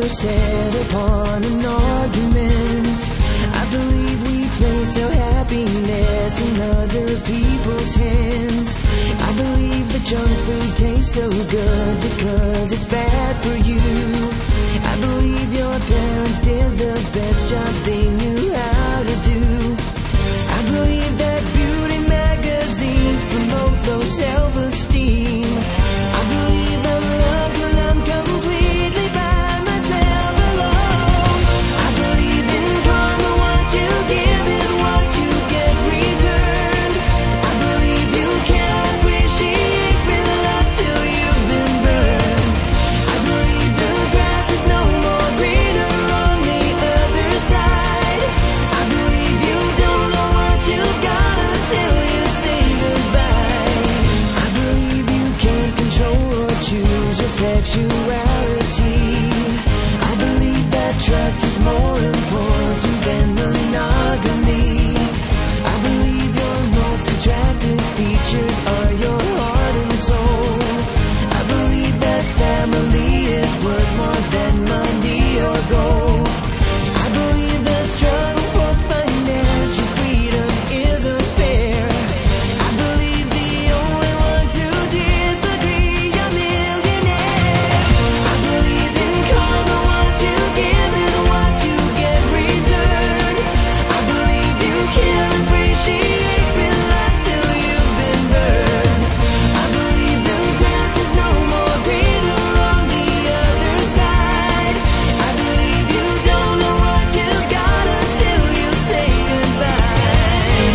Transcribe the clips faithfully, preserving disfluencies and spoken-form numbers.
never set upon an argument. I believe we place our happiness in other people's hands. I believe the junk food tastes so good because it's bad for you. I believe your parents did the best job they knew how to do. I believe that beauty magazines promote low self-esteem. I believe I'm loved when I'm completely by myself alone. I believe in karma, what you give is what you get returned. I believe you can't appreciate real love till you've been burned. I believe the grass is no more greener on the other side. I believe you don't know what you've got until you say goodbye. I believe you can't control or choose your sexuality. I believe that trust is more important than monogamy. I believe your most attractive features are your heart and soul. I believe that family is worth more than money or gold. I believe the struggle for financial freedom is unfair. I believe the only ones who disagree are millionaires. I believe in karma, what you give is what you get returned. I believe you can't appreciate real love till you've been burned. I believe the grass is no more greener on the other side. I believe you don't know what you've got until you say goodbye.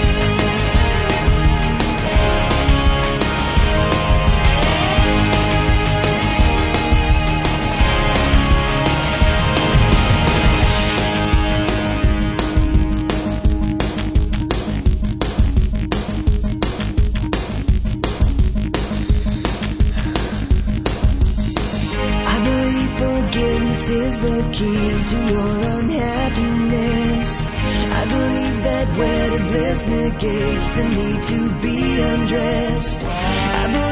I believe forgiveness is the key to your unhappiness. I believe that wedded bliss negates the need to be undressed. I believe